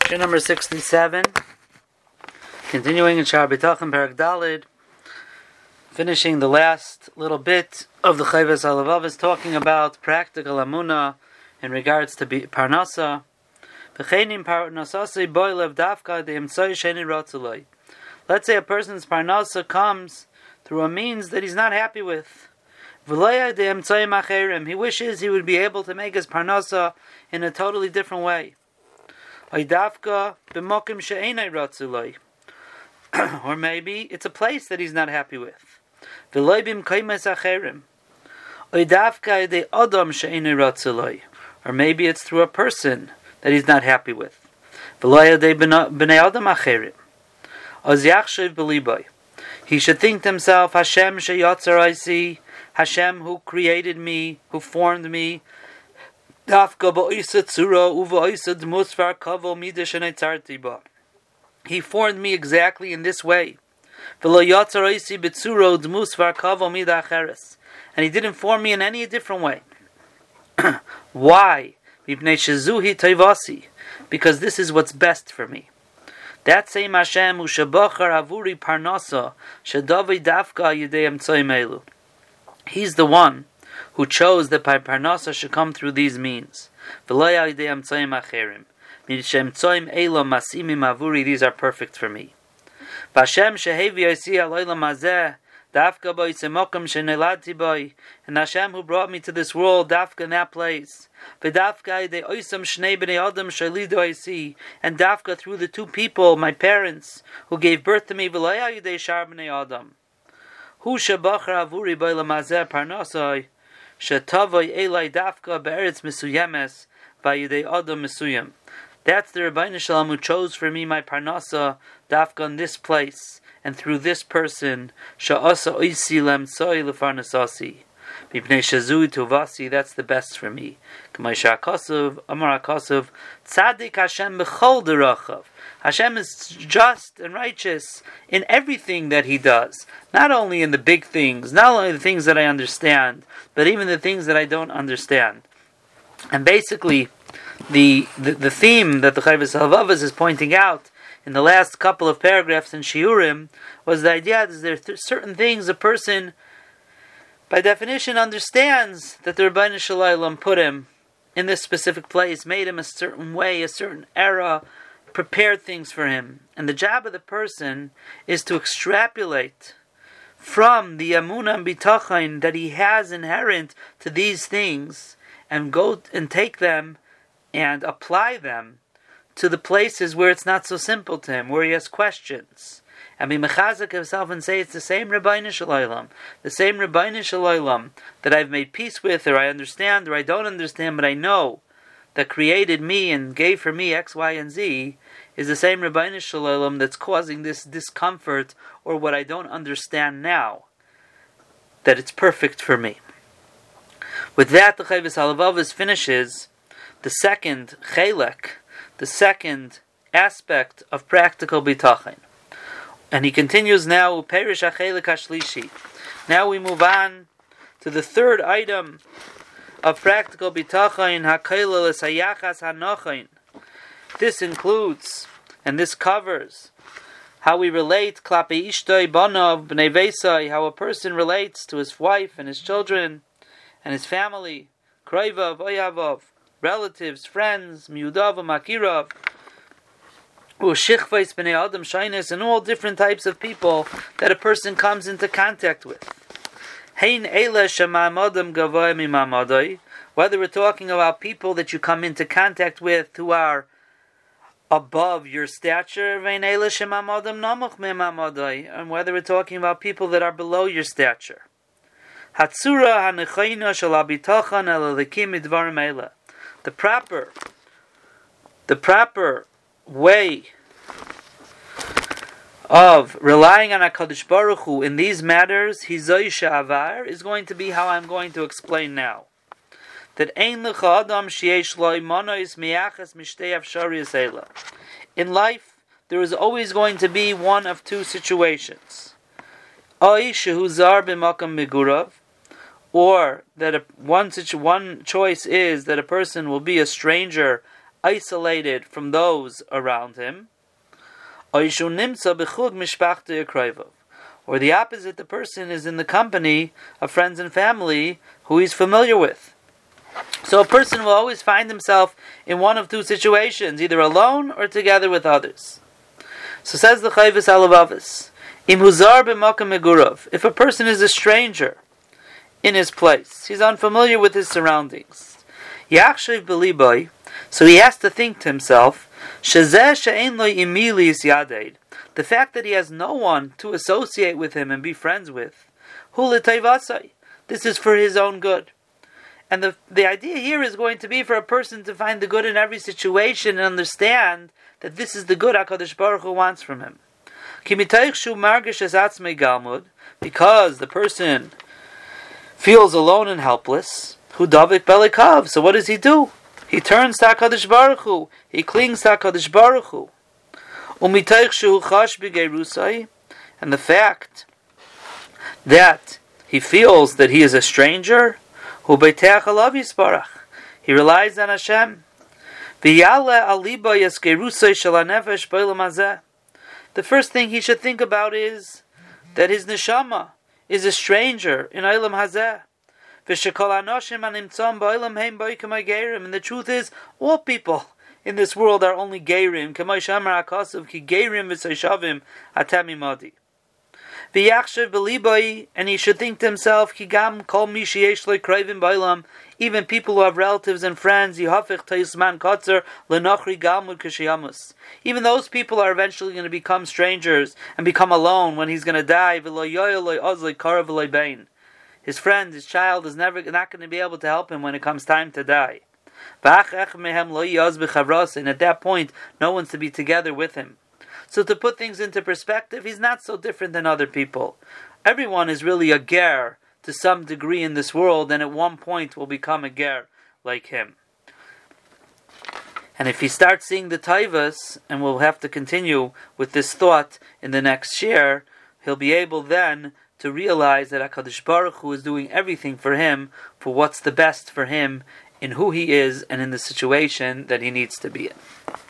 Shir number 67, continuing in Sha'ar B'tachon Perek Daled, finishing the last little bit of the Chayvus HaLevavos, talking about practical Amunah in regards to Parnasa. V'cheinim Parnasasei boilev dafka de'emtzoi sheni rotzuloi. Let's say a person's Parnasa comes through a means that he's not happy with. V'loya de'emtzoi macherim. He wishes he would be able to make his Parnasa in a totally different way. Or maybe it's a place that he's not happy with. Or maybe it's through a person that he's not happy with. He should think to himself, Hashem who created me, who formed me, he formed me exactly in this way. And he didn't form me in any different way. Why? Because this is what's best for me. That same Hashem He's the one who chose that Parnasa should come through these means. These are perfect for me. And Hashem who brought me to this world, Dafka in that place. And Dafka through the two people, my parents, who gave birth to me. Shetavai Elai Dafka Be'eretz Mesuyemes Vayidei Adam Mesuyem. That's the Rebbeinu Shalom who chose for me my Parnasa Dafka in this place and through this person. Sha'asa Oisi Lemtsoi Lefarnasasi. Mipnei Shazui Tuvasi. That's the best for me. K'may Sha'akasuv Amar Akasuv Tzadik Hashem B'chol Derachav. Hashem is just and righteous in everything that He does. Not only in the big things, not only the things that I understand, but even the things that I don't understand. And basically, the theme that the Chayvus HaLevavos is pointing out in the last couple of paragraphs in Shiurim was the idea that there are certain things a person, by definition, understands that the Rebbeinu Shalom put him in this specific place, made him a certain way, a certain era, prepared things for him. And the job of the person is to extrapolate from the Amunah and Bitachon that he has inherent to these things and go and take them and apply them to the places where it's not so simple to him, where he has questions. And be mechazek himself and say it's the same Rebbeinu Shalom, the same Rebbeinu Shalom that I've made peace with, or I understand, or I don't understand, but I know that created me and gave for me X, Y, and Z, is the same Rebbeinu Shalom that's causing this discomfort or what I don't understand now, that it's perfect for me. With that, the Chayvus HaLevavos finishes the second chelek, the second aspect of practical bitachon. And he continues now, Perish HaChelek HaShlishi. Now we move on to the third item of practical bitachon, HaKolel es hayachas hanochain. This includes, and this covers, how we relate klape ishtoi banov bnei veisai, how a person relates to his wife and his children and his family, kroivav, oyavav, relatives, friends, miudav, makirav, ushichvais bnei adam shainis, and all different types of people that a person comes into contact with. Hein eila shemamadam gavoy mimamadai, whether we're talking about people that you come into contact with who are above your stature, and whether we're talking about people that are below your stature. The proper way of relying on HaKadosh Baruch Hu in these matters, Hizoi Sha'avar, is going to be how I'm going to explain now. That in life, there is always going to be one of two situations. Or that one choice is that a person will be a stranger isolated from those around him. Or the opposite, the person is in the company of friends and family who he's familiar with. So a person will always find himself in one of two situations, either alone or together with others. So says the Chayvus Alavavus, Im huzar b'makam megurav, if a person is a stranger in his place, he's unfamiliar with his surroundings, Yachshav b'libai, so he has to think to himself, Shezeh she'ein lo imili is yadeid, the fact that he has no one to associate with him and be friends with, hu l'tayvasai, this is for his own good. And the idea here is going to be for a person to find the good in every situation and understand that this is the good HaKadosh Baruch Hu wants from him. Because the person feels alone and helpless, hu davik belikav, so what does he do? He turns to HaKadosh Baruch Hu, he clings to HaKadosh Baruch Hu. And the fact that he feels that he is a stranger, he relies on Hashem. The first thing he should think about is that his neshama is a stranger in Olam Hazeh. And the truth is, all people in this world are only Geirim. And he should think to himself, even people who have relatives and friends, even those people are eventually going to become strangers and become alone when he's going to die. His friend, his child is not going to be able to help him when it comes time to die. And at that point, no one's to be together with him. So to put things into perspective, he's not so different than other people. Everyone is really a ger to some degree in this world, and at one point will become a ger like him. And if he starts seeing the taivas, and we'll have to continue with this thought in the next year, he'll be able then to realize that HaKadosh Baruch Hu is doing everything for him, for what's the best for him, in who he is, and in the situation that he needs to be in.